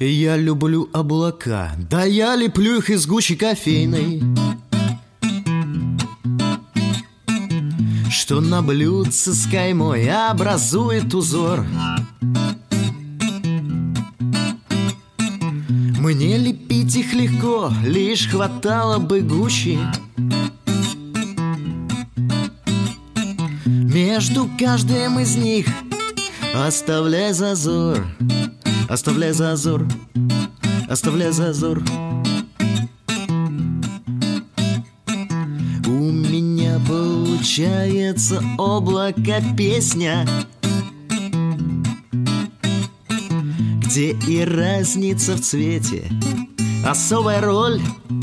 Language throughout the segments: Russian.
Я люблю облака, да я леплю их из гущи кофейной, что на блюдце с каймой образует узор. Мне лепить их легко, лишь хватало бы гущи. Между каждым из них оставляй зазор, оставляй зазор, оставляй зазор. У меня получается облако песня, где и разница в цвете особая роль.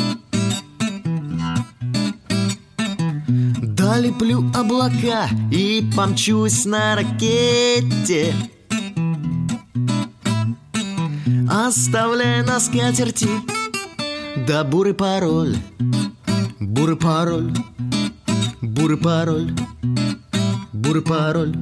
Да леплю облака и помчусь на ракете, оставляя на скатерти да бурый пароль, бурый пароль, бурый пароль, бурый пароль.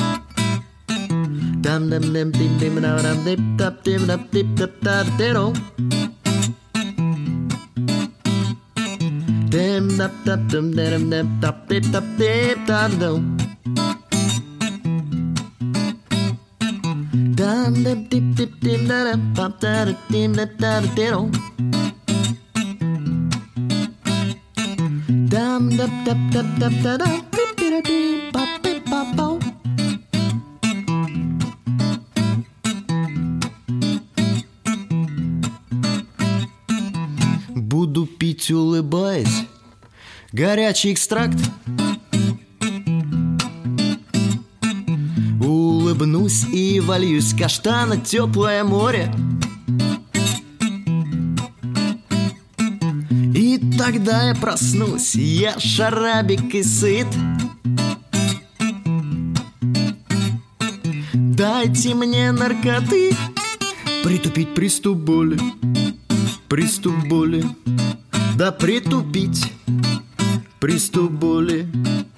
Буду пить, улыбаясь, горячий экстракт. Улыбнусь и вольюсь в каштана теплое море. И тогда я проснусь, я шарабик и сыт. Дайте мне наркоты, притупить приступ боли, приступ боли, да притупить приступ боли.